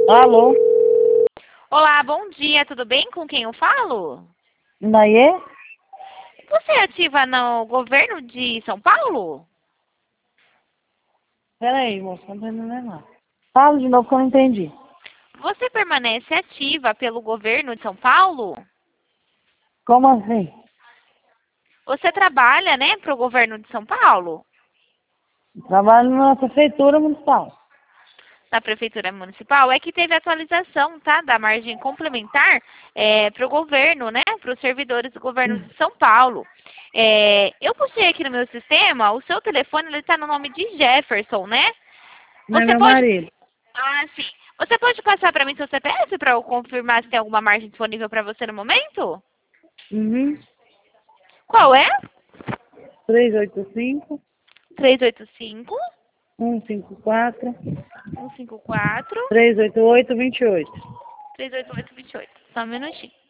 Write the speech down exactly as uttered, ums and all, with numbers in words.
Alô? Olá, bom dia, tudo bem? Com quem eu falo? Nayê? Você é ativa no governo de São Paulo? Peraí, moça, não tô entendendo nada. Fala de novo que eu não entendi. Você permanece ativa pelo governo de São Paulo? Como assim? Você trabalha, né, para o governo de São Paulo? Trabalho na prefeitura municipal. Na Prefeitura Municipal? É que teve atualização, tá, da margem complementar para o governo, né, para os servidores do governo de São Paulo. É, eu puxei aqui no meu sistema, o seu telefone ele está no nome de Jefferson, né? Não é Você meu pode... marido. Ah, sim. Você pode passar para mim seu C P F para eu confirmar se tem alguma margem disponível para você no momento? Uhum. Qual é? três oito cinco, três oito cinco, um cinco quatro, um cinco quatro, três oito oito, dois oito. três oito oito, dois oito. Só um minutinho.